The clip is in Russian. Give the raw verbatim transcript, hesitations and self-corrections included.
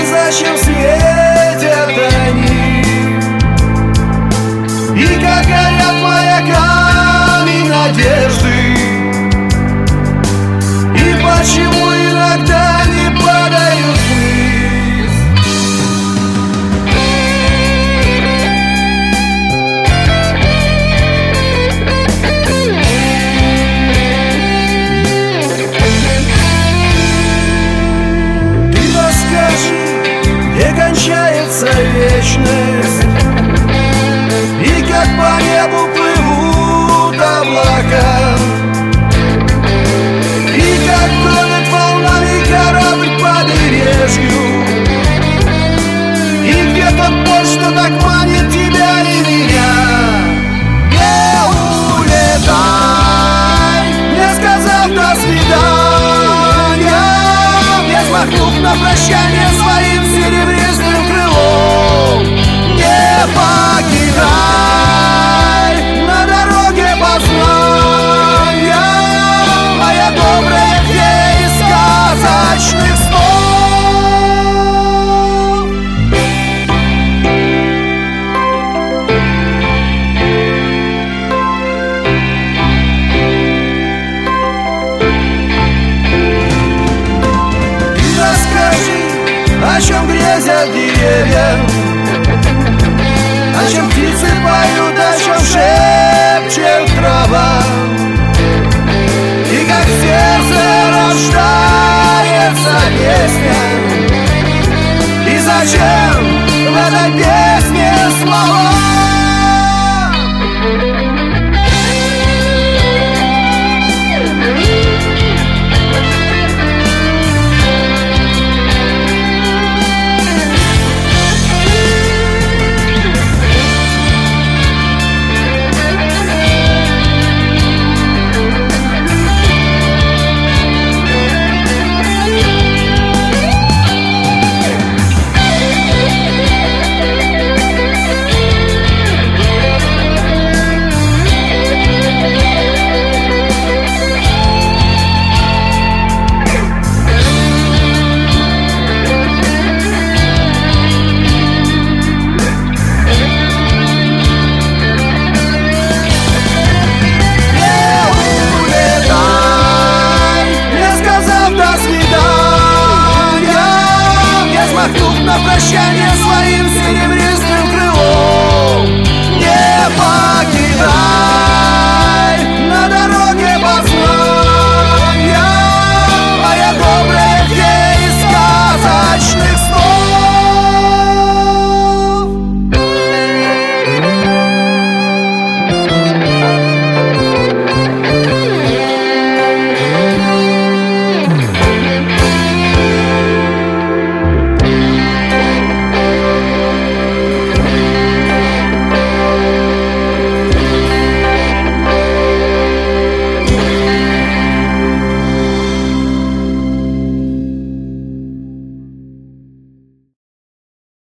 зачем светят они, и как горят маяками надежды, и почему иногда не падают вниз. Ты расскажи, где кончается вечность, и как по небу плывут облака, и как гонит волнами корабль по побережью, и где тот путь, что так манит тебя и меня. Не улетай, не сказав до свидания, не взмахнув на прощание своим серебристым крылом. Не покидай на дороге познания, моя добрая фея из сказочных снов. Ты расскажи, о чем грезят деревья, о чем птицы поют, о чем шепчет трава, и как в сердце рождается песня, и зачем в этой песне